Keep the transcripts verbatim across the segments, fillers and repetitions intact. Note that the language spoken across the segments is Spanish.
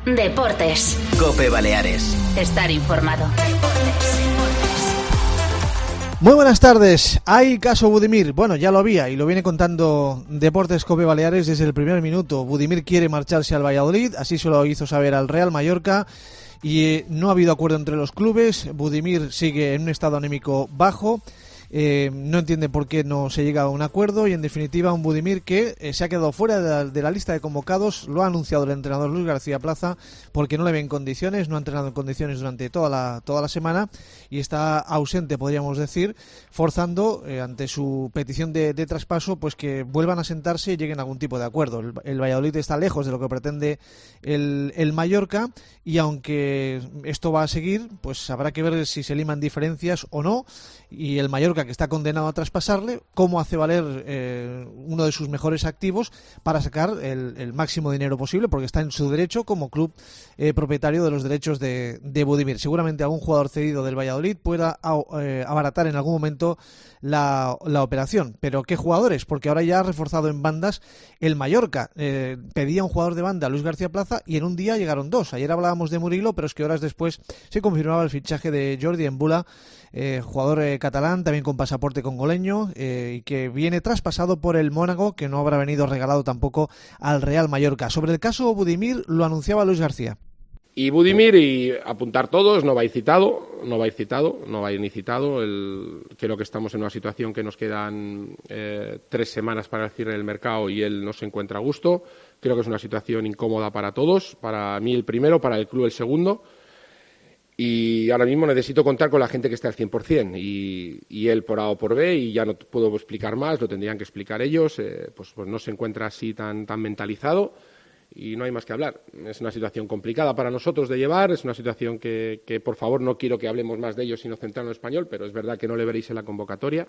Deportes. COPE Baleares. Estar informado. Muy buenas tardes. Hay caso Budimir. Bueno, ya lo había y lo viene contando Deportes COPE Baleares desde el primer minuto. Budimir quiere marcharse al Valladolid, así se lo hizo saber al Real Mallorca y eh, no ha habido acuerdo entre los clubes. Budimir sigue en un estado anímico bajo. Eh, no entiende por qué no se llega a un acuerdo y en definitiva un Budimir que eh, se ha quedado fuera de la, de la lista de convocados. Lo ha anunciado el entrenador Luis García Plaza porque no le ven condiciones, no ha entrenado en condiciones durante toda la, toda la semana y está ausente, podríamos decir, forzando eh, ante su petición de, de traspaso pues que vuelvan a sentarse y lleguen a algún tipo de acuerdo. El, el Valladolid está lejos de lo que pretende el, el Mallorca y aunque esto va a seguir, pues habrá que ver si se liman diferencias o no, y el Mallorca, que está condenado a traspasarle, cómo hace valer eh, uno de sus mejores activos para sacar el, el máximo dinero posible, porque está en su derecho como club eh, propietario de los derechos de, de Budimir. Seguramente algún jugador cedido del Valladolid pueda eh, abaratar en algún momento la, la operación. Pero ¿qué jugadores? Porque ahora ya ha reforzado en bandas el Mallorca. Eh, pedía un jugador de banda, Luis García Plaza, y en un día llegaron dos. Ayer hablábamos de Murilo, pero es que horas después se confirmaba el fichaje de Jordi Embula, eh, jugador eh, catalán, también con pasaporte congoleño, eh, y que viene traspasado por el Mónaco, que no habrá venido regalado tampoco al Real Mallorca. Sobre el caso Budimir lo anunciaba Luis García. Y Budimir, y apuntar todos, no va a ir citado, no va a ir citado, no va a ir ni citado. El, creo que estamos en una situación que nos quedan eh, tres semanas para el cierre del mercado y él no se encuentra a gusto. Creo que es una situación incómoda para todos, para mí el primero, para el club el segundo. Y ahora mismo necesito contar con la gente que esté al cien por ciento y, y él por A o por B, y ya no puedo explicar más, lo tendrían que explicar ellos, eh, pues, pues no se encuentra así tan, tan mentalizado. Y no hay más que hablar. Es una situación complicada para nosotros de llevar, es una situación que, que por favor, no quiero que hablemos más de ello sino centrarnos en español, pero es verdad que no le veréis en la convocatoria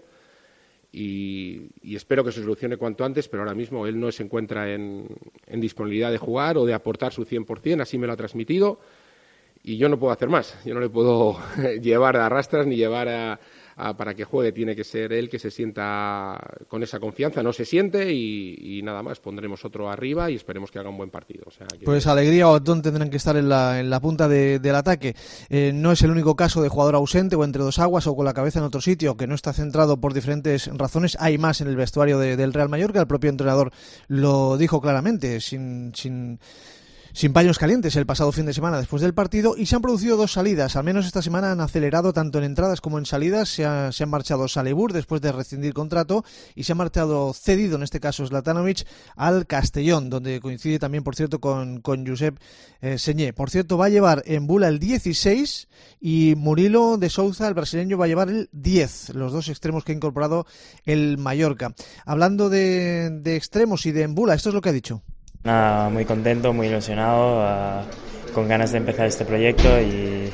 y, y espero que se solucione cuanto antes, pero ahora mismo él no se encuentra en, en disponibilidad de jugar o de aportar su cien por ciento, así me lo ha transmitido y yo no puedo hacer más. Yo no le puedo llevar a arrastras ni llevar a... A, para que juegue tiene que ser él que se sienta con esa confianza, no se siente y, y nada más, pondremos otro arriba y esperemos que haga un buen partido. O sea, que... Pues Alegría o Otón tendrán que estar en la, en la punta de, del ataque. Eh, no es el único caso de jugador ausente o entre dos aguas o con la cabeza en otro sitio que no está centrado por diferentes razones. Hay más en el vestuario de, del Real Mallorca, el propio entrenador lo dijo claramente, sin... sin Sin paños calientes el pasado fin de semana después del partido, y se han producido dos salidas, al menos esta semana han acelerado tanto en entradas como en salidas. Se, ha, se han marchado Salibur después de rescindir contrato y se ha marchado cedido, en este caso Zlatanovic, al Castellón, donde coincide también, por cierto, con, con Josep eh, Señé. Por cierto, va a llevar Embula el dieciséis y Murilo de Souza, el brasileño, va a llevar el diez, los dos extremos que ha incorporado el Mallorca. Hablando de, de extremos y de Embula, esto es lo que ha dicho. Nada, muy contento, muy ilusionado, uh, con ganas de empezar este proyecto y,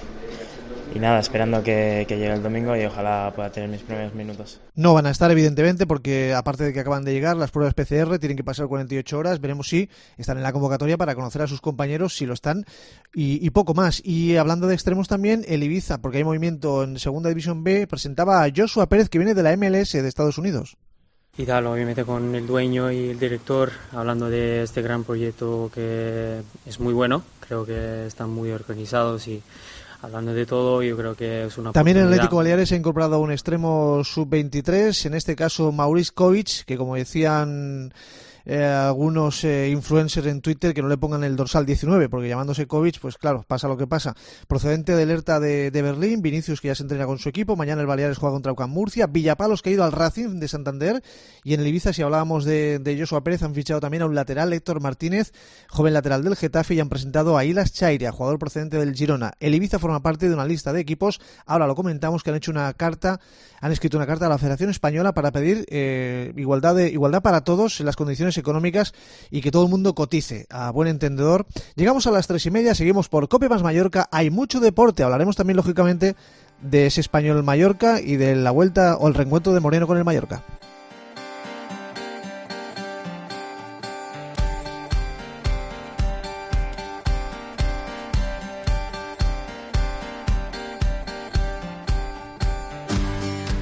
y nada, esperando que, que llegue el domingo y ojalá pueda tener mis primeros minutos. No van a estar, evidentemente, porque aparte de que acaban de llegar las pruebas P C R, tienen que pasar cuarenta y ocho horas, veremos si están en la convocatoria para conocer a sus compañeros, si lo están, y, y poco más. Y hablando de extremos también, el Ibiza, porque hay movimiento en Segunda División B, presentaba a Joshua Pérez, que viene de la M L S de Estados Unidos. Y tal, obviamente con el dueño y el director, hablando de este gran proyecto que es muy bueno, creo que están muy organizados y hablando de todo, yo creo que es una También el oportunidad. Atlético Baleares ha incorporado a un extremo sub veintitrés, en este caso Maurice Kovic, que como decían eh, algunos eh, influencers en Twitter, que no le pongan el dorsal diecinueve, porque llamándose Kovic, pues claro, pasa lo que pasa. Procedente de Hertha de, de Berlín, Vinicius, que ya se entrena con su equipo, mañana el Baleares juega contra UCAM Murcia, Villapalos, que ha ido al Racing de Santander, y en el Ibiza, si hablábamos de, de Joshua Pérez, han fichado también a un lateral, Héctor Martínez, joven lateral del Getafe, y han presentado a Ilas Chairia, jugador procedente del Girona. El Ibiza forma parte de una lista de equipos, ahora lo comentamos, que han hecho una carta, han escrito una carta a la Federación Española para pedir eh, igualdad, de, igualdad para todos en las condiciones económicas y que todo el mundo cotice, a buen entendedor. Llegamos a las tres y media, seguimos por COPE más Mallorca, hay mucho deporte, hablaremos también lógicamente de ese Español Mallorca y de la vuelta o el reencuentro de Moreno con el Mallorca.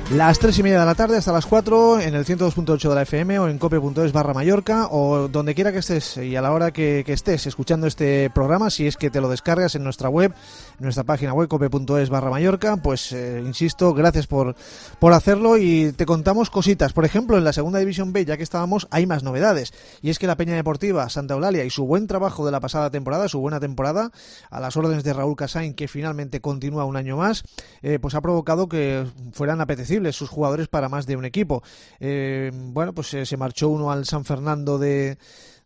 Las tres y media de la tarde hasta las cuatro en el ciento dos punto ocho de la F M o en cope punto es barra Mallorca o donde quiera que estés y a la hora que, que estés escuchando este programa, si es que te lo descargas en nuestra web, en nuestra página web cope punto es barra Mallorca, pues eh, insisto, gracias por, por hacerlo y te contamos cositas. Por ejemplo, en la segunda división B, ya que estábamos, hay más novedades y es que la Peña Deportiva Santa Eulalia y su buen trabajo de la pasada temporada, su buena temporada, a las órdenes de Raúl Casain, que finalmente continúa un año más, eh, pues ha provocado que fueran apetecibles sus jugadores para más de un equipo. Eh, bueno, pues eh, se marchó uno al San Fernando de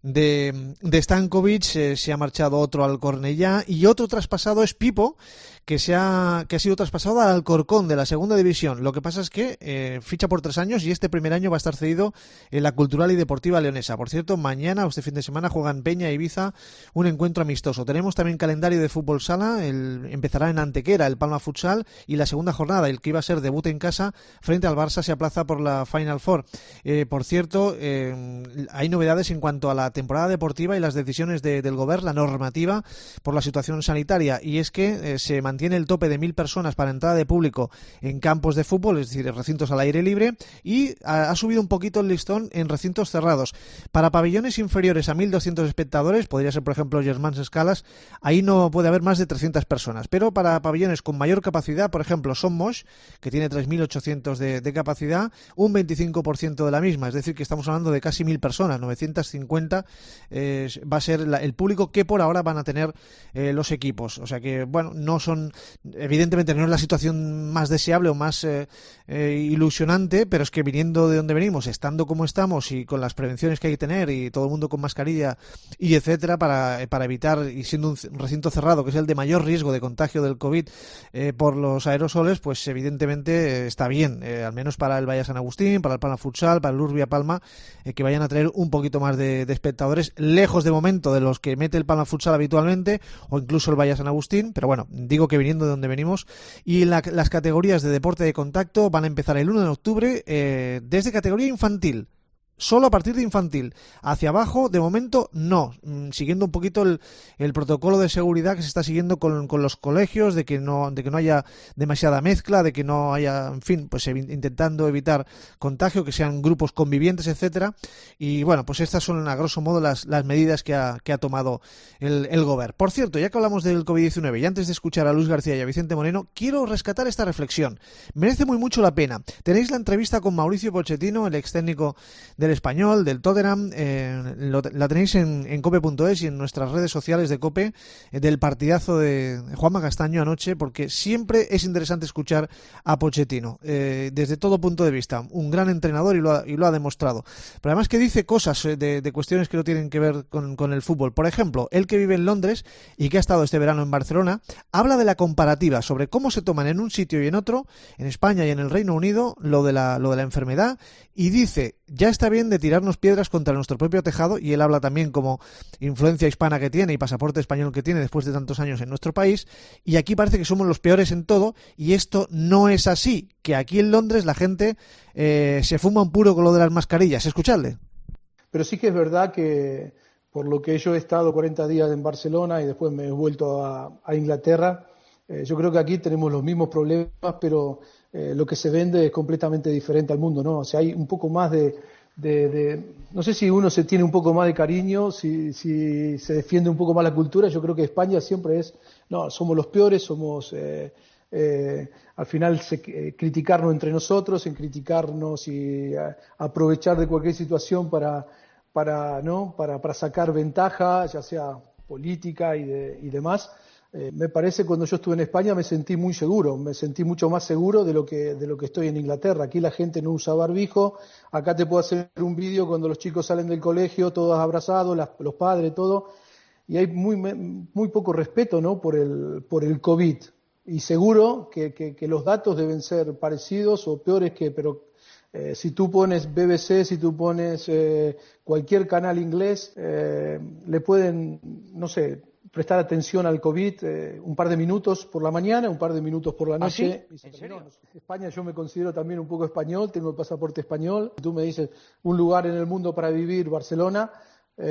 de, de Stankovic, eh, se ha marchado otro al Cornellá y otro traspasado es Pipo, que se ha que ha sido traspasado al Alcorcón de la segunda división. Lo que pasa es que eh, ficha por tres años y este primer año va a estar cedido en la Cultural y Deportiva Leonesa. Por cierto, mañana o este fin de semana juegan Peña e Ibiza un encuentro amistoso. Tenemos también calendario de fútbol sala, el, empezará en Antequera el Palma Futsal y la segunda jornada, el que iba a ser debut en casa frente al Barça, se aplaza por la Final Four. Eh, por cierto, eh, hay novedades en cuanto a la temporada deportiva y las decisiones de, del Gobierno, la normativa por la situación sanitaria, y es que eh, se mantiene el tope de mil personas para entrada de público en campos de fútbol, es decir, recintos al aire libre, y ha, ha subido un poquito el listón en recintos cerrados. Para pabellones inferiores a mil doscientos espectadores, podría ser por ejemplo Germans Escalas, ahí no puede haber más de trescientas personas, pero para pabellones con mayor capacidad, por ejemplo Somos, que tiene tres mil ochocientos de, de capacidad, un veinticinco por ciento de la misma, es decir, que estamos hablando de casi mil personas, novecientas cincuenta eh, va a ser la, el público que por ahora van a tener eh, los equipos. O sea que, bueno, no son, evidentemente no es la situación más deseable o más eh, eh, ilusionante, pero es que viniendo de donde venimos, estando como estamos y con las prevenciones que hay que tener y todo el mundo con mascarilla y etcétera, para, para evitar, y siendo un recinto cerrado que es el de mayor riesgo de contagio del COVID eh, por los aerosoles, pues evidentemente eh, está bien, eh, al menos para el Valle San Agustín, para el Palma Futsal, para el Urbia Palma, eh, que vayan a traer un poquito más de, de espectadores, lejos de momento de los que mete el Palma Futsal habitualmente o incluso el Valle San Agustín, pero bueno, digo que viniendo de donde venimos. Y la, las categorías de deporte de contacto van a empezar el uno de octubre eh, desde categoría infantil. Solo a partir de infantil. Hacia abajo, de momento, no. Siguiendo un poquito el, el protocolo de seguridad que se está siguiendo con, con los colegios, de que no de que no haya demasiada mezcla, de que no haya, en fin, pues intentando evitar contagio, que sean grupos convivientes, etcétera. Y bueno, pues estas son a grosso modo las, las medidas que ha, que ha tomado el, el Gobierno. Por cierto, ya que hablamos del COVID diecinueve y antes de escuchar a Luis García y a Vicente Moreno, quiero rescatar esta reflexión. Merece muy mucho la pena. Tenéis la entrevista con Mauricio Pochettino, el ex técnico del Español, del Tottenham, eh, lo, la tenéis en, en cope punto es y en nuestras redes sociales de Cope, eh, del partidazo de Juanma Castaño anoche, porque siempre es interesante escuchar a Pochettino, eh, desde todo punto de vista, un gran entrenador y lo ha, y lo ha demostrado, pero además que dice cosas de, de cuestiones que no tienen que ver con, con el fútbol. Por ejemplo, él que vive en Londres y que ha estado este verano en Barcelona, habla de la comparativa sobre cómo se toman en un sitio y en otro, en España y en el Reino Unido, lo de la, lo de la enfermedad, y dice, ya está bien de tirarnos piedras contra nuestro propio tejado, y él habla también como influencia hispana que tiene y pasaporte español que tiene después de tantos años en nuestro país, y aquí parece que somos los peores en todo, y esto no es así, que aquí en Londres la gente eh, se fuma un puro con lo de las mascarillas. Escuchadle. Pero sí que es verdad que por lo que yo he estado cuarenta días en Barcelona y después me he vuelto a, a Inglaterra, eh, yo creo que aquí tenemos los mismos problemas, pero eh, lo que se vende es completamente diferente al mundo, ¿no? O sea, hay un poco más de, de, de no sé si uno se tiene un poco más de cariño, si, si se defiende un poco más la cultura. Yo creo que España siempre es, no, somos los peores, somos, eh, eh, al final se, eh, criticarnos entre nosotros, en criticarnos y eh, aprovechar de cualquier situación para, para, ¿no? para, para sacar ventaja, ya sea política y, de, y demás. Eh, me parece, cuando yo estuve en España me sentí muy seguro, me sentí mucho más seguro de lo que de lo que estoy en Inglaterra. Aquí la gente no usa barbijo, acá te puedo hacer un vídeo cuando los chicos salen del colegio, todos abrazados, las, los padres, todo, y hay muy muy poco respeto, ¿no? por el por el COVID. Y seguro que, que, que los datos deben ser parecidos o peores que, pero eh, si tú pones B B C, si tú pones eh, cualquier canal inglés, eh, le pueden, no sé, prestar atención al COVID eh, un par de minutos por la mañana, un par de minutos por la noche. ¿Ah, sí? ¿En serio? España, yo me considero también un poco español, tengo el pasaporte español. Tú me dices un lugar en el mundo para vivir, Barcelona, eh,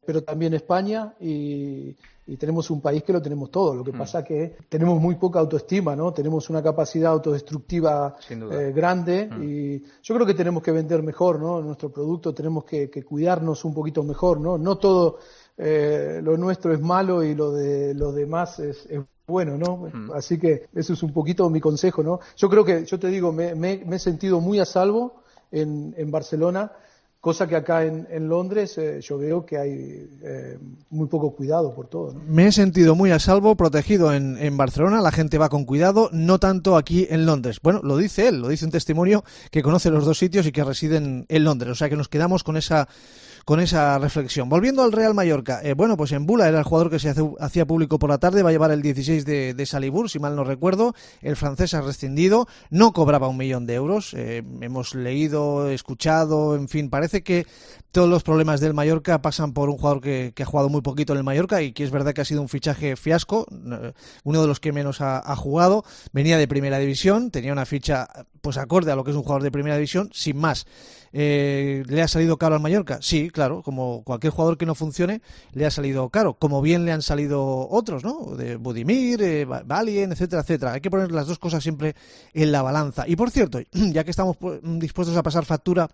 pero también España y, y tenemos un país que lo tenemos todo. Lo que mm. pasa es que tenemos muy poca autoestima, ¿no? Tenemos una capacidad autodestructiva eh, grande mm. y yo creo que tenemos que vender mejor, ¿no? Nuestro producto tenemos que, que cuidarnos un poquito mejor, ¿no? No todo eh, lo nuestro es malo y lo de los demás es, es bueno, ¿no? Mm. Así que eso es un poquito mi consejo, ¿no? Yo creo que, yo te digo, me, me, me he sentido muy a salvo en, en Barcelona, cosa que acá en, en Londres eh, yo veo que hay eh, muy poco cuidado por todo, ¿no? Me he sentido muy a salvo, protegido en, en Barcelona, la gente va con cuidado, no tanto aquí en Londres. Bueno, lo dice él, lo dice un testimonio que conoce los dos sitios y que reside en Londres, o sea que nos quedamos con esa con esa reflexión. Volviendo al Real Mallorca, eh, bueno, pues Embula era el jugador que se hace, hacía público por la tarde, va a llevar el dieciséis de, de Salibur, si mal no recuerdo, el francés ha rescindido, no cobraba un millón de euros, eh, hemos leído, escuchado, en fin, parece que todos los problemas del Mallorca pasan por un jugador que, que ha jugado muy poquito en el Mallorca y que es verdad que ha sido un fichaje fiasco, uno de los que menos ha, ha jugado, venía de primera división, tenía una ficha pues acorde a lo que es un jugador de primera división, sin más. Eh, ¿Le ha salido caro al Mallorca? Sí, claro, como cualquier jugador que no funcione, le ha salido caro, como bien le han salido otros, ¿no? De Budimir, eh, Valien, etcétera, etcétera. Hay que poner las dos cosas siempre en la balanza. Y por cierto, ya que estamos dispuestos a pasar factura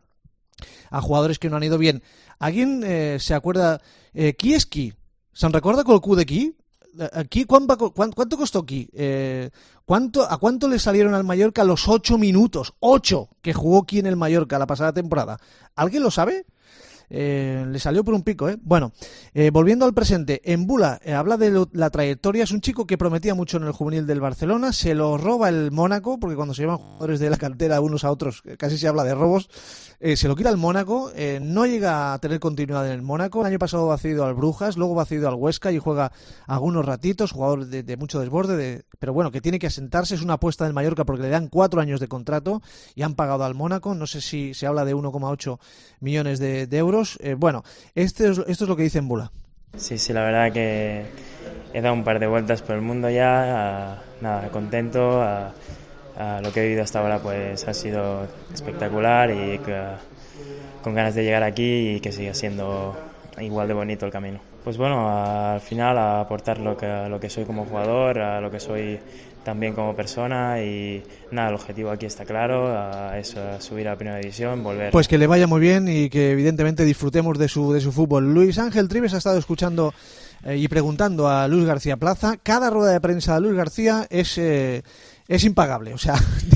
a jugadores que no han ido bien, ¿alguien eh, se acuerda? Eh, ¿Qui és qui? ¿Se'n recorda con el Q de qui? Aquí, ¿cuánto, ¿Cuánto costó aquí? Eh, ¿cuánto, ¿A cuánto le salieron al Mallorca los ocho minutos? Ocho que jugó aquí en el Mallorca la pasada temporada. ¿Alguien lo sabe? Eh, le salió por un pico, ¿eh? Bueno, eh, volviendo al presente, Embula eh, habla de lo, la trayectoria. Es un chico que prometía mucho en el juvenil del Barcelona, se lo roba el Mónaco, porque cuando se llevan jugadores de la cantera unos a otros, casi se habla de robos, eh, se lo quita el Mónaco, eh, no llega a tener continuidad en el Mónaco. El año pasado va cedido al Brujas, luego va cedido al Huesca y juega algunos ratitos, jugador de, de mucho desborde, de, pero bueno, que tiene que asentarse. Es una apuesta del Mallorca porque le dan cuatro años de contrato y han pagado al Mónaco, no sé si se habla de uno coma ocho millones de, de euros. Eh, bueno, este es, esto es lo que dice Embula. Sí, sí, la verdad que he dado un par de vueltas por el mundo ya, a, nada, contento, a, a lo que he vivido hasta ahora pues ha sido espectacular y que, con ganas de llegar aquí y que siga siendo igual de bonito el camino. Pues bueno, al final a aportar lo que, lo que soy como jugador, a lo que soy también como persona y nada, el objetivo aquí está claro, a eso, a subir a la primera división, volver. Pues que le vaya muy bien y que evidentemente disfrutemos de su de su fútbol. Luis Ángel Trives ha estado escuchando eh, y preguntando a Luis García Plaza. Cada rueda de prensa de Luis García es eh, es impagable, o sea,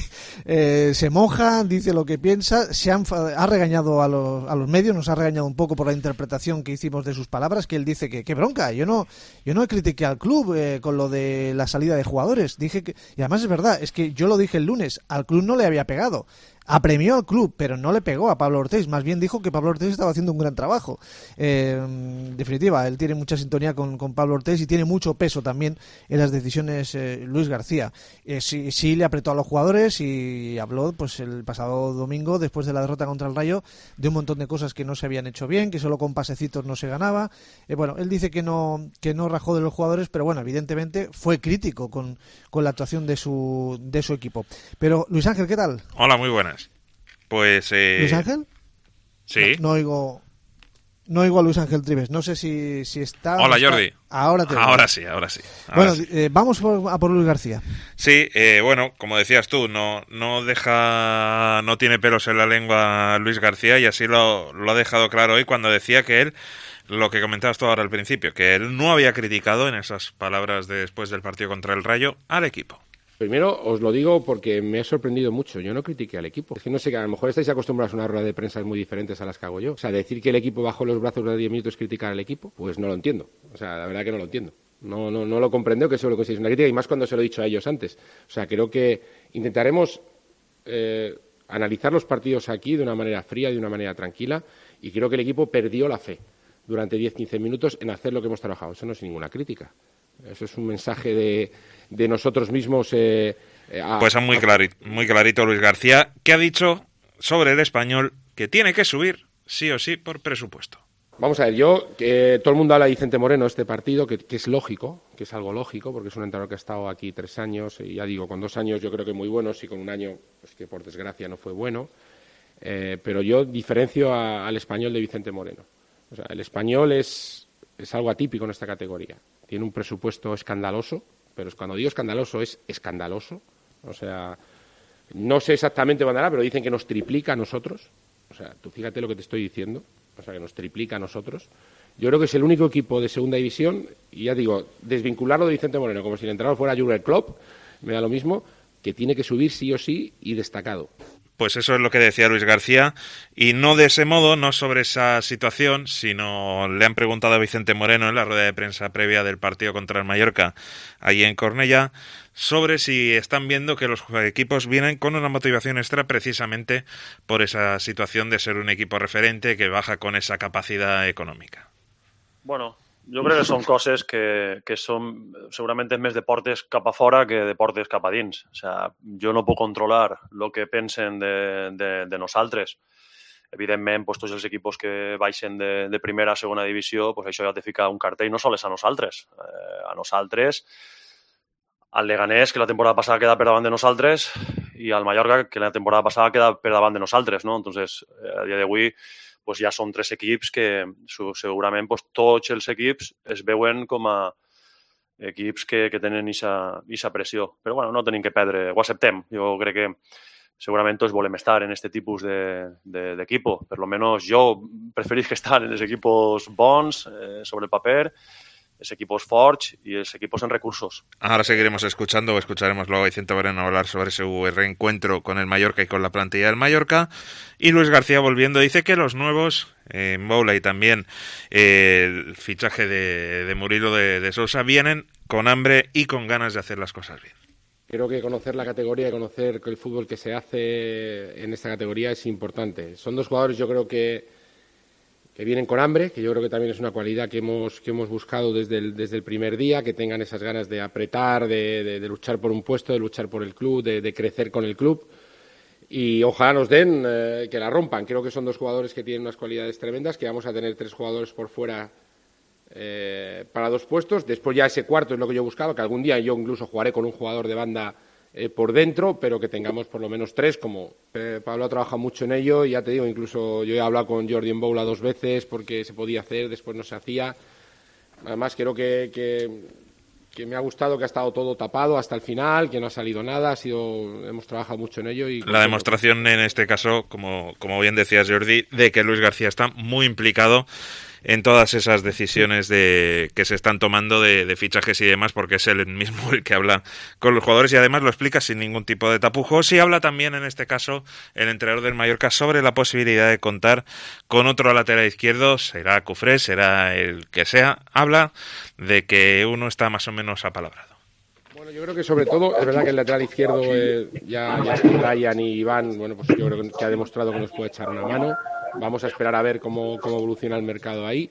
eh, se moja, dice lo que piensa, se han, ha regañado a los, a los medios, nos ha regañado un poco por la interpretación que hicimos de sus palabras, que él dice que qué bronca, yo no yo no critiqué al club eh, con lo de la salida de jugadores, dije que, y además es verdad, es que yo lo dije el lunes, al club no le había pegado. Apremió al club, pero no le pegó a Pablo Ortiz, más bien dijo que Pablo Ortiz estaba haciendo un gran trabajo. Eh, en definitiva, él tiene mucha sintonía con, con Pablo Ortiz y tiene mucho peso también en las decisiones eh, Luis García. Eh, sí, sí le apretó a los jugadores y habló pues el pasado domingo, después de la derrota contra el Rayo, de un montón de cosas que no se habían hecho bien, que solo con pasecitos no se ganaba. Eh, bueno, él dice que no que no rajó de los jugadores, pero bueno, evidentemente fue crítico con, con la actuación de su, de su equipo. Pero, Luis Ángel, ¿qué tal? Hola, muy buenas. Pues, eh... ¿Luis Ángel? Sí. No, no oigo, no oigo a Luis Ángel Trives. No sé si, si está... Hola, está... Jordi. Ahora te Ahora sí, ahora sí. Ahora bueno, sí. Eh, vamos por, a por Luis García. Sí, eh, bueno, como decías tú, no, no deja, no tiene pelos en la lengua Luis García y así lo, lo ha dejado claro hoy cuando decía que él, lo que comentabas tú ahora al principio, que él no había criticado en esas palabras de después del partido contra el Rayo al equipo. Primero os lo digo porque me he sorprendido mucho. Yo no critiqué al equipo. Es que no sé, que a lo mejor estáis acostumbrados a una rueda de prensa muy diferentes a las que hago yo. O sea, decir que el equipo bajó los brazos durante diez minutos es criticar al equipo, pues no lo entiendo. O sea, la verdad que no lo entiendo. No, no, no lo comprendo, que eso lo que es una crítica, y más cuando se lo he dicho a ellos antes. O sea, creo que intentaremos eh, analizar los partidos aquí de una manera fría, de una manera tranquila, y creo que el equipo perdió la fe durante diez a quince minutos en hacer lo que hemos trabajado. Eso no es ninguna crítica. Eso es un mensaje de, de nosotros mismos. Eh, a, pues muy clarito, muy clarito Luis García, que ha dicho sobre el Español que tiene que subir sí o sí por presupuesto. Vamos a ver, yo, que todo el mundo habla de Vicente Moreno, este partido, que, que es lógico, que es algo lógico, porque es un entrenador que ha estado aquí tres años, y ya digo, con dos años yo creo que muy buenos, y con un año, pues que por desgracia no fue bueno, eh, pero yo diferencio a, al Español de Vicente Moreno. O sea, el Español es es algo atípico en esta categoría. Tiene un presupuesto escandaloso, pero cuando digo escandaloso es escandaloso. O sea, no sé exactamente cuándo hará, pero dicen que nos triplica a nosotros. O sea, tú fíjate lo que te estoy diciendo. O sea, que nos triplica a nosotros. Yo creo que es el único equipo de segunda división, y ya digo, desvincularlo de Vicente Moreno, como si el entrenador fuera Jürgen Klopp, me da lo mismo, que tiene que subir sí o sí y destacado. Pues eso es lo que decía Luis García, y no de ese modo, no sobre esa situación, sino le han preguntado a Vicente Moreno en la rueda de prensa previa del partido contra el Mallorca, allí en Cornellá, sobre si están viendo que los equipos vienen con una motivación extra precisamente por esa situación de ser un equipo referente que baja con esa capacidad econòmica. Bueno, jo crec que són coses que, que són segurament més deportes cap a fora que deportes cap a dins. O sea, jo no puc controlar el que pensen de, de, de nosaltres. Evidentment, pues, tots els equips que baixen de, de primera a segona divisió, pues, això ja te fica un cartell, no sols a nosaltres. Eh, a nosaltres, al Leganés, que la temporada passada queda per davant de nosaltres, i al Mallorca, que la temporada passada queda per davant de nosaltres, no? Entonces, a dia d'avui, pues ja són tres equips que segurament pues, tots els equips es veuen com a equips que, que tenen aquesta pressió. Però bueno, no tenim que perdre, ho acceptem. Jo crec que segurament tots volem estar en aquest tipus d'equipo. De, de, per lo menos jo preferís que estar en els equipos bons, eh, sobre el paper, los equipos forts y los equipos en recursos. Ahora seguiremos escuchando, o escucharemos luego a Vicente Moreno hablar sobre su reencuentro con el Mallorca y con la plantilla del Mallorca. Y Luis García, volviendo, dice que los nuevos, eh, Mboula y también eh, el fichaje de, de Murilo de, de Sousa, vienen con hambre y con ganas de hacer las cosas bien. Creo que conocer la categoría y conocer el fútbol que se hace en esta categoría es importante. Son dos jugadores, yo creo que que vienen con hambre, que yo creo que también es una cualidad que hemos que hemos buscado desde el, desde el primer día, que tengan esas ganas de apretar, de, de, de luchar por un puesto, de luchar por el club, de, de crecer con el club, y ojalá nos den, eh, que la rompan. Creo que son dos jugadores que tienen unas cualidades tremendas, que vamos a tener tres jugadores por fuera eh, para dos puestos. Después ya ese cuarto es lo que yo buscaba, que algún día yo incluso jugaré con un jugador de banda Eh, por dentro, pero que tengamos por lo menos tres, como eh, Pablo ha trabajado mucho en ello, y ya te digo, incluso yo he hablado con Jordi Mboula dos veces porque se podía hacer, después no se hacía. Además creo que, que, que me ha gustado que ha estado todo tapado hasta el final, que no ha salido nada, ha sido, hemos trabajado mucho en ello. Y la demostración en este caso, como, como bien decías Jordi, de que Luis García está muy implicado en todas esas decisiones de que se están tomando de, de fichajes y demás, porque es él mismo el que habla con los jugadores y además lo explica sin ningún tipo de tapujos. Y habla también, en este caso, el entrenador del Mallorca sobre la posibilidad de contar con otro lateral izquierdo, será Cufré, será el que sea. Habla de que uno está más o menos apalabrado. Bueno, yo creo que sobre todo, es verdad que el lateral izquierdo eh, ya, ya es Brian y Iván, bueno, pues yo creo que ha demostrado que nos puede echar una mano. Vamos a esperar a ver cómo, cómo evoluciona el mercado ahí.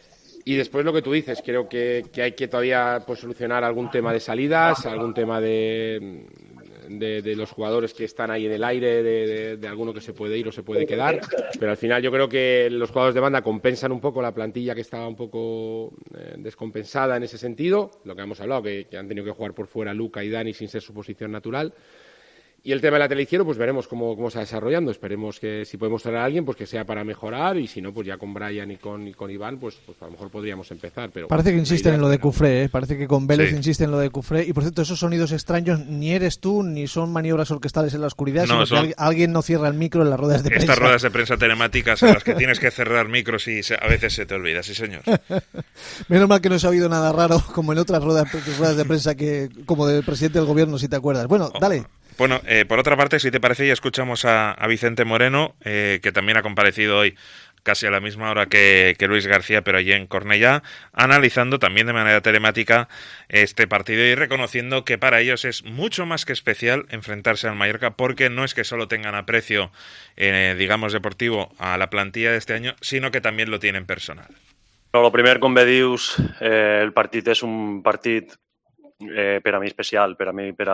Y después lo que tú dices, creo que, que hay que todavía pues, solucionar algún tema de salidas, algún tema de, de, de los jugadores que están ahí en el aire, de, de, de alguno que se puede ir o se puede quedar. Pero al final yo creo que los jugadores de banda compensan un poco la plantilla que estaba un poco eh, descompensada en ese sentido. Lo que hemos hablado, que, que han tenido que jugar por fuera Luca y Dani sin ser su posición natural. Y el tema del lateral izquierdo, pues veremos cómo, cómo se va desarrollando. Esperemos que si podemos traer a alguien, pues que sea para mejorar, y si no, pues ya con Brian y con, y con Iván, pues, pues a lo mejor podríamos empezar. Pero parece que insisten en lo de no. Cufré, ¿eh? Parece que con Vélez sí. insisten en lo de Cufré. Y por cierto, esos sonidos extraños ni eres tú, ni son maniobras orquestales en la oscuridad, no, sino son... que alguien no cierra el micro en las ruedas de Estas prensa. ruedas de prensa telemáticas en las que tienes que cerrar micros y a veces se te olvida, sí señor. Menos mal que no se ha oído nada raro, como en otras ruedas, ruedas de prensa que como del presidente del gobierno, si te acuerdas. Bueno, Oh. dale. Bueno, eh, por otra parte, si te parece, ya escuchamos a, a Vicente Moreno, eh, que también ha comparecido hoy casi a la misma hora que, que Luis García, pero allí en Cornellá, analizando también de manera telemática este partido y reconociendo que para ellos es mucho más que especial enfrentarse al Mallorca, porque no es que solo tengan aprecio, eh, digamos, deportivo a la plantilla de este año, sino que también lo tienen personal. Però el primer, com bé dius, eh, el partit és un partit eh, per a mi especial, per a mi, per a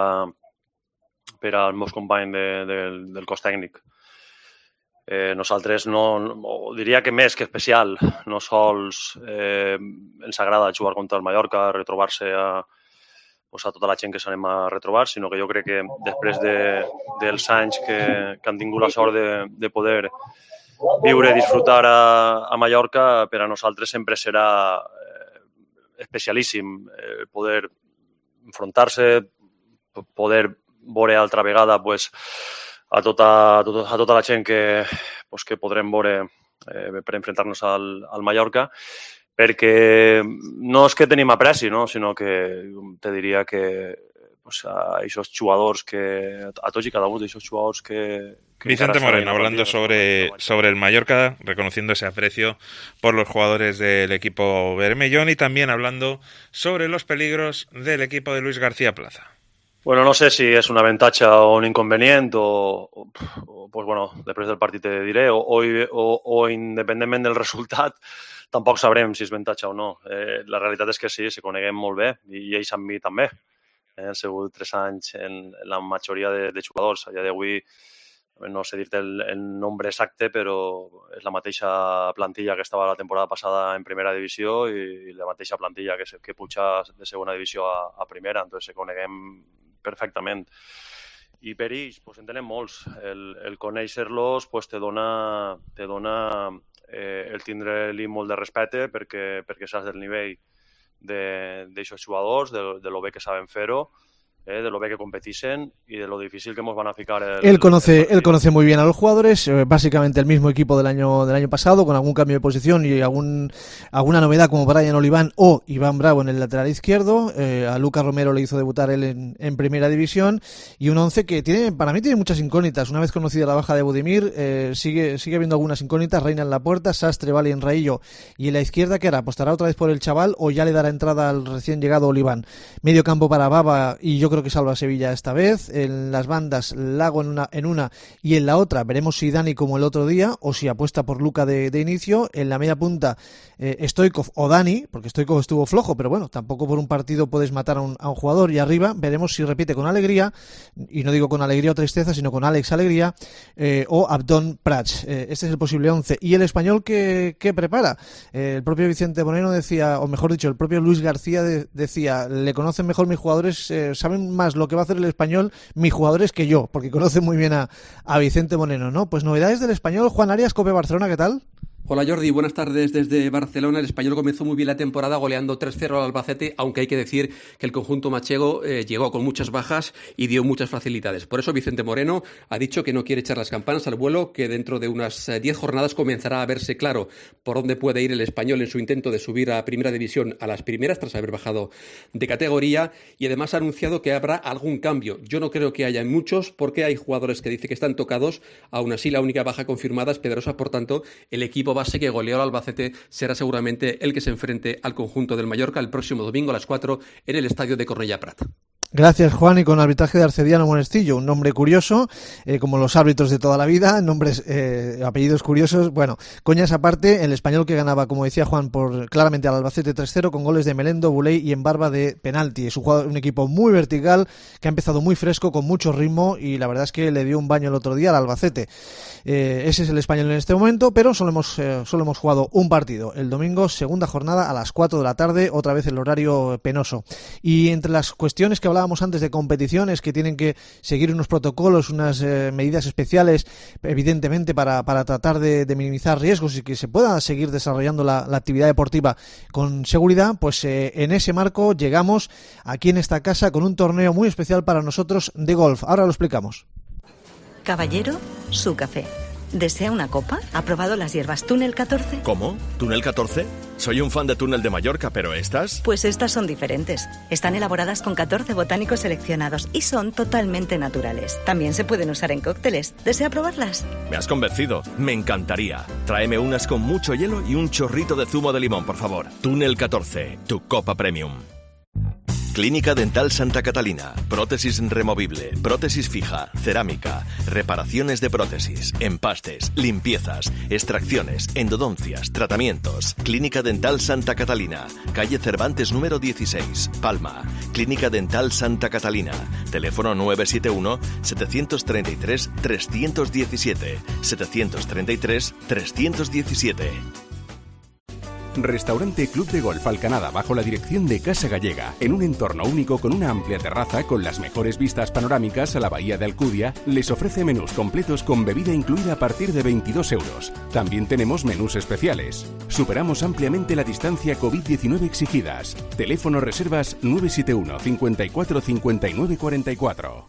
per als meus companys de, de, del cos tècnic. Eh, nosaltres no, no, diria que més que especial, no sols eh, ens agrada jugar contra el Mallorca, retrobar-se a, pues, a tota la gent que s'anem a retrobar, sinó que jo crec que després de, dels anys que, que han tingut la sort de, de poder viure i disfrutar a, a Mallorca, per a nosaltres sempre serà eh, especialíssim eh, poder enfrontar-se, poder veure altra vegada pues, a, tota, a, tota, a tota la gent que, pues, que podrem veure eh, per enfrontar-nos al, al Mallorca, perquè no és que tenim apreci, no? Sinó que te diria que pues, a esos jugadors que, a tots i cada un d'aquests jugadors que... que Vicente Moreno, hablando sobre, sobre el Mallorca, reconociendo ese aprecio por los jugadores del equipo bermellón y también hablando sobre los peligros del equipo de Luis García Plaza. Bueno, no sé si és un avantatge o un inconvenient o, o, o pues bueno, després del partit te diré, o, o, o, o independentment del resultat, tampoc sabrem si és avantatge o no. Eh, la realitat és que sí, se coneguem molt bé i ells amb mi també. Eh, han sigut tres anys en, en la majoria de, de jugadors. A dia d'avui no sé dir-te el, el nombre exacte, però és la mateixa plantilla que estava la temporada passada en primera divisió i, i la mateixa plantilla que, que puja de segona divisió a, a primera. Entonces se coneguem perfectament. I per ells pues, en tenen molts. El, el conèixer-los pues, te dona, te dona eh, el tindre-li molt de respecte perquè, perquè saps del nivell d'aquests jugadors, de, de lo bé que saben fer-ho, eh, de lo bé que competixen y de lo difícil que nos van a ficar el, él conoce el él conoce muy bien a los jugadores, eh, básicamente el mismo equipo del año del año pasado, con algún cambio de posición y algún alguna novedad como Brian Oliván o Iván Bravo en el lateral izquierdo. eh, a Lucas Romero le hizo debutar él en, en primera división, y un once que tiene para mí tiene muchas incógnitas. Una vez conocida la baja de Budimir, eh, sigue sigue habiendo algunas incógnitas. Reina en la puerta, Sastre, Vale en Raillo, y en la izquierda, ¿qué hará? ¿Apostará otra vez por el chaval o ya le dará entrada al recién llegado Oliván? Medio campo para Baba, y yo creo que salva a Sevilla esta vez. En las bandas, Lago en una, en una y en la otra veremos si Dani como el otro día o si apuesta por Luca de, de inicio. En la media punta, eh, Stoikov o Dani, porque Stoikov estuvo flojo, pero bueno, tampoco por un partido puedes matar a un, a un jugador. Y arriba veremos si repite con Alegría, y no digo con alegría o tristeza, sino con Alex Alegría, eh, o Abdón Prats. Eh, este es el posible once. Y el español que, que prepara. Eh, el propio Vicente Moreno decía, o mejor dicho, el propio Luis García de, decía, le conocen mejor mis jugadores, eh, saben más lo que va a hacer el español mis jugadores que yo, porque conocen muy bien a, a Vicente Moreno, ¿no? Pues novedades del español. Juan Arias, COPE Barcelona, ¿qué tal? Hola Jordi, buenas tardes desde Barcelona. El español comenzó muy bien la temporada goleando tres cero al Albacete, aunque hay que decir que el conjunto manchego eh, llegó con muchas bajas y dio muchas facilidades. Por eso Vicente Moreno ha dicho que no quiere echar las campanas al vuelo, que dentro de unas diez jornadas comenzará a verse claro por dónde puede ir el español en su intento de subir a primera división, a las primeras tras haber bajado de categoría, y además ha anunciado que habrá algún cambio. Yo no creo que haya muchos, porque hay jugadores que dice que están tocados. Aún así, la única baja confirmada es Pedrosa. Por tanto, el equipo base que goleó al Albacete será seguramente el que se enfrente al conjunto del Mallorca el próximo domingo a las cuatro en el estadio de Cornellà Prat. Gracias, Juan, y con arbitraje de Arcediano Monestillo, un nombre curioso, eh, como los árbitros de toda la vida, nombres, eh, apellidos curiosos. Bueno, coñas aparte, el español que ganaba, como decía Juan, por claramente al Albacete tres cero, con goles de Melendo, Buley y en barba de penalti. Es un, jugador, un equipo muy vertical, que ha empezado muy fresco, con mucho ritmo, y la verdad es que le dio un baño el otro día al Albacete. Eh, ese es el español en este momento, pero solo hemos, eh, solo hemos jugado un partido. El domingo, segunda jornada, a las cuatro de la tarde, otra vez el horario penoso. Y entre las cuestiones que hablábamos antes de competiciones, que tienen que seguir unos protocolos, unas eh, medidas especiales, evidentemente para, para tratar de, de minimizar riesgos y que se pueda seguir desarrollando la, la actividad deportiva con seguridad, pues eh, en ese marco llegamos aquí en esta casa con un torneo muy especial para nosotros de golf. Ahora lo explicamos. Caballero, su café. ¿Desea una copa? ¿Ha probado las hierbas Túnel catorce? ¿Cómo? ¿Túnel catorce? Soy un fan de Túnel de Mallorca, pero ¿estas? Pues estas son diferentes. Están elaboradas con catorce botánicos seleccionados y son totalmente naturales. También se pueden usar en cócteles. ¿Desea probarlas? Me has convencido. Me encantaría. Tráeme unas con mucho hielo y un chorrito de zumo de limón, por favor. Túnel catorce, tu copa premium. Clínica Dental Santa Catalina. Prótesis removible, prótesis fija, cerámica, reparaciones de prótesis, empastes, limpiezas, extracciones, endodoncias, tratamientos. Clínica Dental Santa Catalina. Calle Cervantes número dieciséis, Palma. Clínica Dental Santa Catalina. Teléfono nueve siete uno, siete tres tres, tres uno siete, siete tres tres, tres uno siete. Restaurante Club de Golf Alcanada bajo la dirección de Casa Gallega, en un entorno único con una amplia terraza con las mejores vistas panorámicas a la bahía de Alcudia, les ofrece menús completos con bebida incluida a partir de veintidós euros. También tenemos menús especiales. Superamos ampliamente la distancia COVID diecinueve exigidas. Teléfono reservas nueve siete uno, cincuenta y cuatro, cincuenta y nueve cuarenta y cuatro.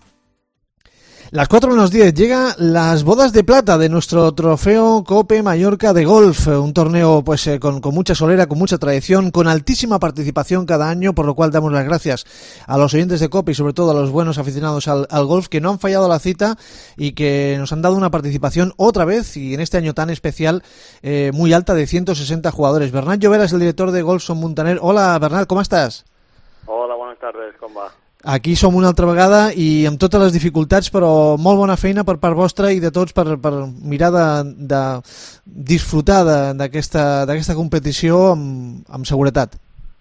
Las cuatro menos diez, llega las bodas de plata de nuestro trofeo Cope Mallorca de golf, un torneo pues eh, con, con mucha solera, con mucha tradición, con altísima participación cada año, por lo cual damos las gracias a los oyentes de Cope y sobre todo a los buenos aficionados al, al golf que no han fallado la cita y que nos han dado una participación otra vez y en este año tan especial eh, muy alta de ciento sesenta jugadores. Bernat Llobera es el director de Golf Son Muntaner. Hola Bernat, ¿cómo estás? Hola, buenas tardes, com va? Aquí som una altra vegada i amb totes les dificultats, però molt bona feina per part vostra i de tots per, per mirar de, de disfrutar d'aquesta d'aquesta competició amb, amb seguretat.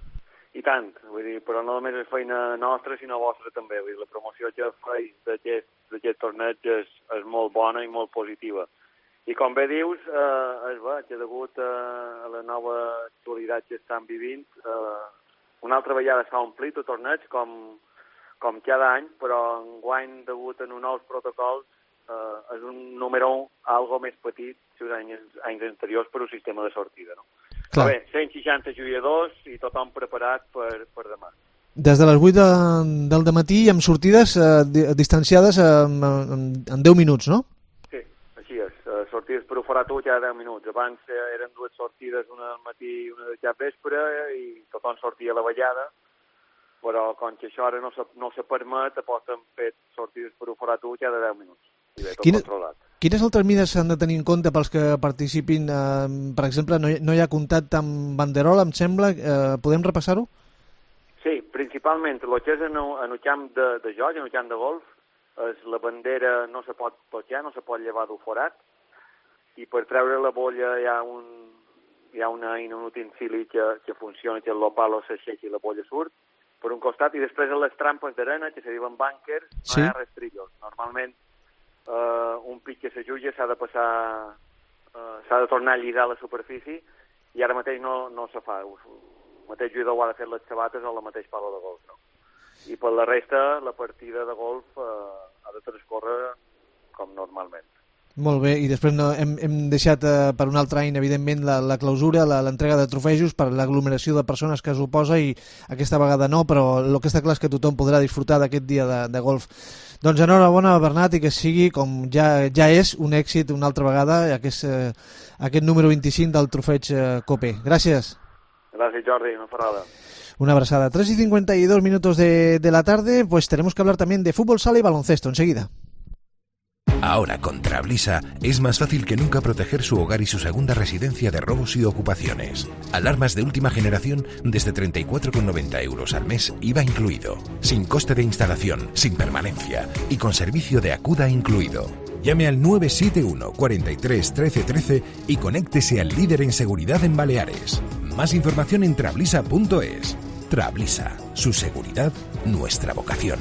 I tant, vull dir, però no només és feina nostra, sinó vostra també. Vull dir, la promoció que feis d'aquest torneig és, és molt bona i molt positiva. I com bé dius, eh, és bé que degut a, a la nova actualitat que estan vivint, eh, una altra vegada s'ha omplit el torneig com com cada any, però enguany, degut a uns nous protocols, eh, és un número un, algo més petit que els anys, anys anteriors per un sistema de sortida, no? Clar. Bé, cent seixanta jugadors i tothom preparat per, per demà. Des de les vuit de, del dematí amb sortides eh, distanciades en, en, en deu minuts, no? Sí, així és. Uh, sortides per oferar tu cada deu minuts. Abans eh, eren dues sortides, una al matí i una de cap vespre, i tothom sortia a la ballada, però com que això ara no se, no se permet, aposten fet sortides per oferar tu cada deu minuts. I bé, tot quin, controlat. Quines altres mides s'han de tenir en compte pels que participin? Eh, per exemple, no hi, no hi ha comptat amb banderola, em sembla. Eh, podem repassar-ho? Sí, principalment el que és en el, en el camp de, de joc, en el camp de golf, és la bandera no se pot tocar, no se pot llevar del forat, i per treure la bolla hi ha un, hi ha una eina, un utensili que, que funciona, que el palo s'aixeca i la bolla surt per un costat, i després en les trampes d'arena, que se diuen búnkers, no sí. Hi ha rastrillos. Normalment eh, un pic que s'ajuja s'ha de passar, eh, s'ha de tornar a lligar a la superfície, i ara mateix no, no se fa. El mateix jugador ho ha de fer les sabates o la mateix pala de golf, no? I per la resta, la partida de golf eh, ha de transcórrer com normalment. Molt bé, i després no, hem, hem deixat eh, per un altre any, evidentment, la, la clausura, l'entrega de trofejos per l'aglomeració de persones que suposa, i aquesta vegada no, però el que està clar és que tothom podrà disfrutar d'aquest dia de, de golf. Doncs enhorabona, Bernat, i que sigui, com ja, ja és, un èxit una altra vegada, aquest, eh, aquest número vint-i-cinc del trofeig eh, Cope. Gràcies. Gràcies, Jordi, una ferrada. Una abrazada. tres y cincuenta y dos minutos de, de la tarde, pues tenemos que hablar también de fútbol sala y baloncesto enseguida. Ahora con Trablisa es más fácil que nunca proteger su hogar y su segunda residencia de robos y ocupaciones. Alarmas de última generación desde treinta y cuatro con noventa euros al mes, I V A incluido, sin coste de instalación, sin permanencia y con servicio de Acuda incluido. Llame al nueve siete uno, cuarenta y tres, trece trece y conéctese al líder en seguridad en Baleares. Más información en trablisa punto es. Trablisa, su seguridad, nuestra vocación.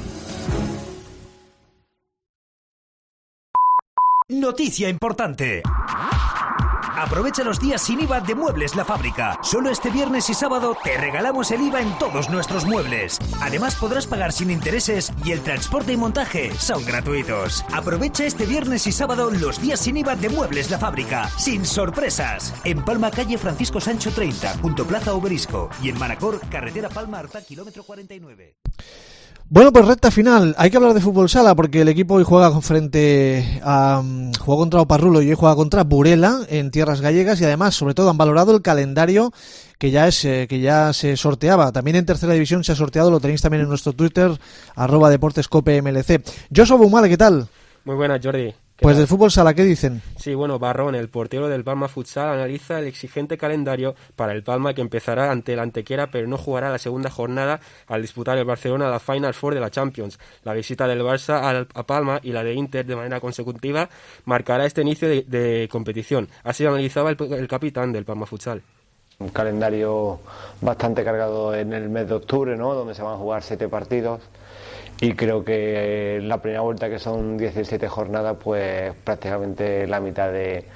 Noticia importante. Aprovecha los días sin I V A de Muebles La Fábrica. Solo este viernes y sábado te regalamos el I V A en todos nuestros muebles. Además podrás pagar sin intereses y el transporte y montaje son gratuitos. Aprovecha este viernes y sábado los días sin I V A de Muebles La Fábrica. Sin sorpresas. En Palma, calle Francisco Sancho treinta, junto Plaza Obelisco. Y en Manacor, carretera Palma-Arta, kilómetro cuarenta y nueve. Bueno, pues recta final. Hay que hablar de fútbol sala porque el equipo hoy juega frente a juega contra Oparrulo y hoy juega contra Burela en tierras gallegas, y además, sobre todo, han valorado el calendario que ya es eh, que ya se sorteaba. También en tercera división se ha sorteado, lo tenéis también en nuestro Twitter, arroba deportescope mlc. Joshua Bumale, ¿qué tal? Muy buenas, Jordi. Pues del fútbol sala, ¿qué dicen? Sí, bueno, Barrón, el portero del Palma Futsal, analiza el exigente calendario para el Palma, que empezará ante el Antequera, pero no jugará la segunda jornada al disputar el Barcelona la Final Four de la Champions. La visita del Barça a Palma y la de Inter de manera consecutiva marcará este inicio de, de competición. Así lo analizaba el, el capitán del Palma Futsal. Un calendario bastante cargado en el mes de octubre, ¿no? Donde se van a jugar siete partidos. Y creo que la primera vuelta, que son diecisiete jornadas, pues prácticamente la mitad de,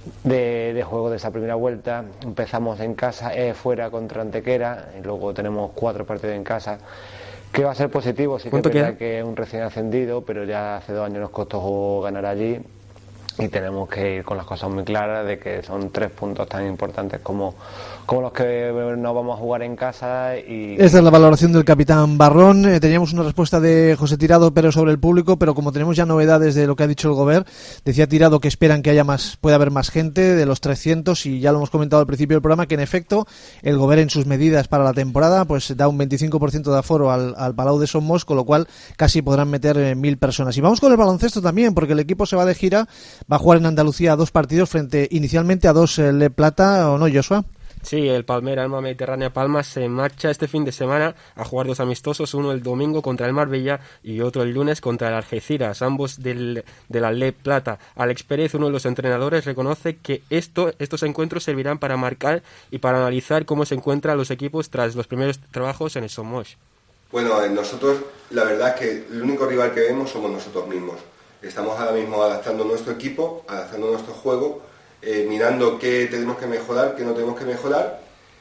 de, de juego de esa primera vuelta. Empezamos en casa, eh, fuera contra Antequera, y luego tenemos cuatro partidos en casa, que va a ser positivo. Sí que es verdad que es un recién ascendido, pero ya hace dos años nos costó ganar allí, y tenemos que ir con las cosas muy claras de que son tres puntos tan importantes como, como los que nos vamos a jugar en casa. Y esta es la valoración del capitán Barrón. Eh, teníamos una respuesta de José Tirado, pero sobre el público, pero como tenemos ya novedades de lo que ha dicho el Gobern, decía Tirado que esperan que haya más, pueda haber más gente de los trescientos, y ya lo hemos comentado al principio del programa, que en efecto el Gobern en sus medidas para la temporada pues da un veinticinco por ciento de aforo al, al Palau de Son Moix, con lo cual casi podrán meter eh, mil personas. Y vamos con el baloncesto también, porque el equipo se va de gira. Va a jugar en Andalucía dos partidos frente inicialmente a dos eh, Le Plata, ¿o no, Joshua? Sí, el Palmera Alma Mediterránea Palmas se marcha este fin de semana a jugar dos amistosos, uno el domingo contra el Marbella y otro el lunes contra el Algeciras, ambos del, de la Le Plata. Alex Pérez, uno de los entrenadores, reconoce que esto, estos encuentros servirán para marcar y para analizar cómo se encuentran los equipos tras los primeros trabajos en el Son Moix. Bueno, nosotros la verdad es que el único rival que vemos somos nosotros mismos. Estamos ahora mismo adaptando nuestro equipo, adaptando nuestro juego, eh, mirando qué tenemos que mejorar, qué no tenemos que mejorar,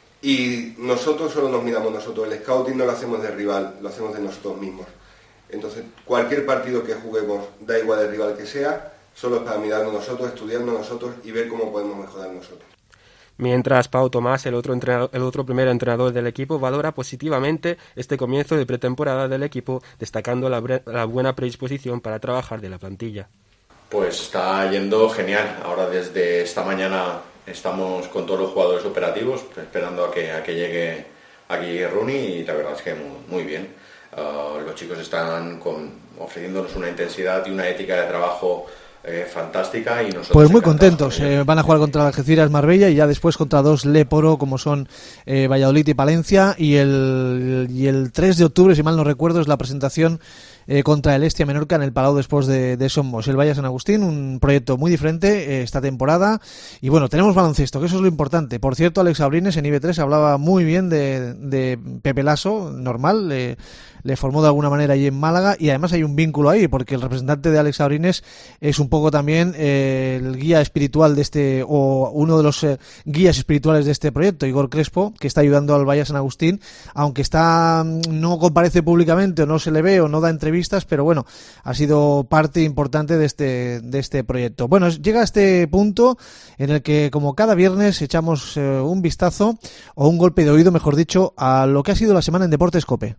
y nosotros solo nos miramos nosotros. El scouting no lo hacemos de rival, lo hacemos de nosotros mismos. Entonces, cualquier partido que juguemos, da igual el rival que sea, solo es para mirarnos nosotros, estudiarnos nosotros y ver cómo podemos mejorar nosotros. Mientras Pau Tomás, el otro, entrenador, el otro primer entrenador del equipo, valora positivamente este comienzo de pretemporada del equipo, destacando la, bre- la buena predisposición para trabajar de la plantilla. Pues está yendo genial. Ahora desde esta mañana estamos con todos los jugadores operativos, esperando a que, a que llegue aquí Rooney, y la verdad es que muy, muy bien. Uh, los chicos están con, ofreciéndonos una intensidad y una ética de trabajo Eh, fantástica, y nosotros pues muy contentos. Eh, van a jugar contra el Algeciras Marbella y ya después contra dos Leporo como son eh, Valladolid y Palencia, y el, y el tres de octubre, si mal no recuerdo, es la presentación eh, contra el Hestia Menorca en el Palau después de, de Son Moix. El Valle San Agustín, un proyecto muy diferente eh, esta temporada, y bueno, tenemos baloncesto, que eso es lo importante. Por cierto, Alex Abrines en I B tres hablaba muy bien de, de Pepe Laso, normal, eh, le formó de alguna manera allí en Málaga, y además hay un vínculo ahí, porque el representante de Alex Abrines es un poco también eh, el guía espiritual de este, o uno de los eh, guías espirituales de este proyecto, Igor Crespo, que está ayudando al Valle San Agustín, aunque está no comparece públicamente, o no se le ve, o no da entrevistas, pero bueno, ha sido parte importante de este, de este proyecto. Bueno, llega a este punto en el que, como cada viernes, echamos eh, un vistazo, o un golpe de oído, mejor dicho, a lo que ha sido la semana en Deportes COPE.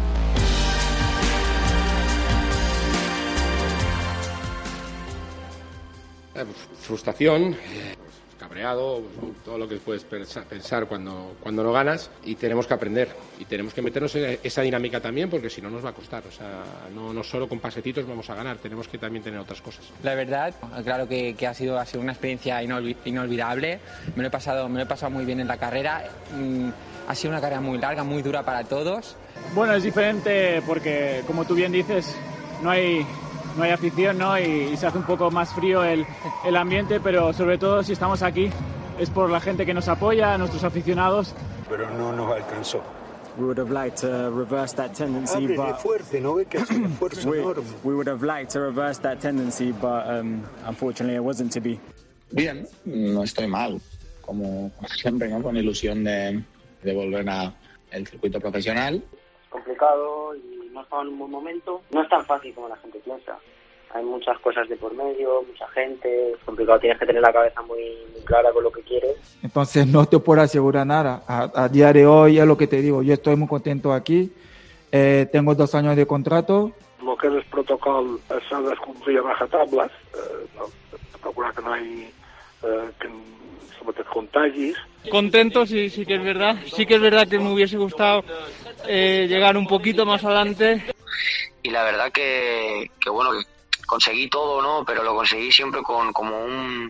Frustración, cabreado, todo lo que puedes pensar cuando, cuando no ganas, y tenemos que aprender y tenemos que meternos en esa dinámica también, porque si no nos va a costar. O sea, no, no solo con pasetitos vamos a ganar, tenemos que también tener otras cosas. La verdad, claro que, que ha sido ha sido una experiencia inolvid- inolvidable. Me lo he pasado me lo he pasado muy bien en la carrera. Mm, ha sido una carrera muy larga, muy dura para todos. Bueno, es diferente porque, como tú bien dices, no hay no hay afición, ¿no? Y, y se hace un poco más frío el, el ambiente, pero sobre todo si estamos aquí es por la gente que nos apoya, nuestros aficionados. Pero no nos alcanzó. We would have liked to reverse that tendency, Abre but fuerte, ¿no ve que es una fuerza we, enorme? we would have liked to reverse that tendency, but um, unfortunately it wasn't to be. Bien, no estoy mal, como siempre, ¿no? Con ilusión de, de volver a el circuito profesional. Complicado y no estaba en un buen momento. No es tan fácil como la gente piensa. Hay muchas cosas de por medio, mucha gente, es complicado, tienes que tener la cabeza muy, muy clara con lo que quieres. Entonces no te puedo asegurar nada. A, a día de hoy es lo que te digo, yo estoy muy contento aquí, eh, tengo dos años de contrato. Lo que és el protocol s'ha de complir a rajatabla, eh, no, procurar que no hay eh, que, sobretot contagis. Contentos, sí, sí que es verdad, sí que es verdad que me hubiese gustado eh, llegar un poquito más adelante. Y la verdad que, que bueno, que conseguí todo, ¿no? Pero lo conseguí siempre con como un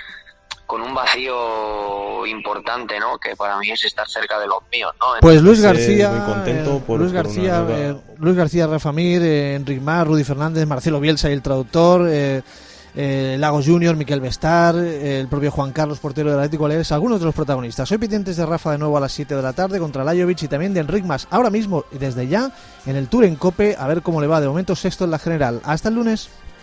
con un vacío importante, ¿no? Que para mí es estar cerca de los míos, ¿no? Pues Luis García, muy contento eh, por, Luis por García, nueva... eh, Luis García, Rafa Mir, eh, Enric Mas, Rudy Fernández, Marcelo Bielsa y el traductor, eh, eh, Lagos Junior, Miquel Bestar, eh, el propio Juan Carlos, portero del Atlético Baleares, algunos de los protagonistas. Hoy pendientes de Rafa de nuevo a las siete de la tarde contra Lajovic, y también de Enric Mas, ahora mismo y desde ya en el Tour en COPE, a ver cómo le va. De momento sexto en la general. Hasta el lunes.